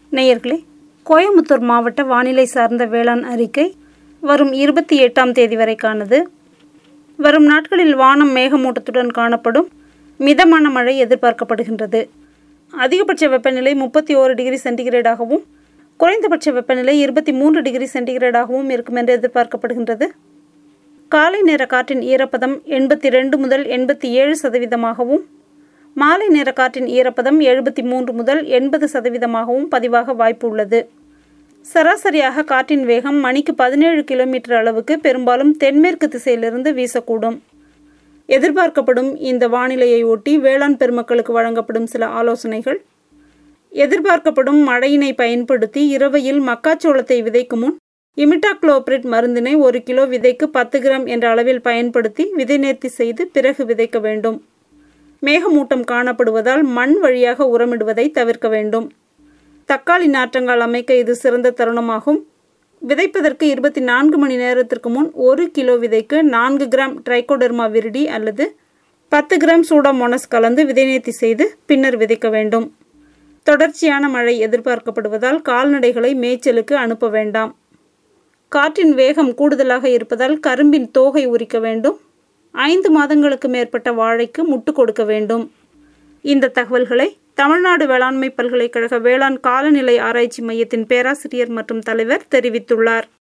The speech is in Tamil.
நேயர்களே, கோயமுத்தூர் மாவட்ட வானிலை சார்ந்த வேளாண் அறிக்கை வரும் 28ஆம் தேதி வரைக்கானது. வரும் நாட்களில் வானம் மேகமூட்டத்துடன் காணப்படும். மிதமான மழை எதிர்பார்க்கப்படுகின்றது. அதிகபட்ச வெப்பநிலை 31 டிகிரி சென்டிகிரேடாகவும் குறைந்தபட்ச வெப்பநிலை 23 டிகிரி சென்டிகிரேடாகவும் இருக்கும் என்று எதிர்பார்க்கப்படுகின்றது. காலை நேர காற்றின் ஈரப்பதம் 82 முதல் 87%, மாலை நேர காற்றின் ஈரப்பதம் 73 முதல் 80% பதிவாக வாய்ப்பு உள்ளது. சராசரியாக காற்றின் வேகம் மணிக்கு 17 கிலோமீட்டர் அளவுக்கு பெரும்பாலும் தென்மேற்கு திசையிலிருந்து வீசக்கூடும். எதிர்பார்க்கப்படும் இந்த வானிலையை ஒட்டி வேளாண் பெருமக்களுக்கு வழங்கப்படும் சில ஆலோசனைகள். எதிர்பார்க்கப்படும் மழையினை பயன்படுத்தி இரவையில் மக்காச்சோளத்தை விதைக்கும் முன் இமிடாக்ளோபிரிட் மருந்தினை 1 கிலோ விதைக்கு 10 கிராம் என்ற அளவில் பயன்படுத்தி விதை நேர்த்தி செய்து பிறகு விதைக்க வேண்டும். மேகமூட்டம் காணப்படுவதால் மண் வழியாக உரமிடுவதை தவிர்க்க வேண்டும். தக்காளி நாற்றங்கால் அமைக்க இது சிறந்த தருணமாகும். விதைப்பதற்கு 24 மணி நேரத்திற்கு முன் 1 கிலோ விதைக்கு 4 கிராம் ட்ரைகோடெர்மா விரிடி அல்லது 10 கிராம் சூடோமோனஸ் கலந்து விதை நேர்த்தி செய்து பின்னர் விதைக்க வேண்டும். தொடர்ச்சியான மழை எதிர்பார்க்கப்படுவதால் கால்நடைகளை மேய்ச்சலுக்கு அனுப்ப வேண்டாம். காற்றின் வேகம் கூடுதலாக இருப்பதால் கரும்பின் தோகை உரிக்க வேண்டும். 5 மாதங்களுக்கு மேற்பட்ட வாழைக்கு முட்டு கொடுக்க வேண்டும். இந்த தகவல்களை தமிழ்நாடு வேளாண்மை பல்கலைக்கழக வேளாண் காலநிலை ஆராய்ச்சி மையத்தின் பேராசிரியர் மற்றும் தலைவர் தெரிவித்துள்ளார்.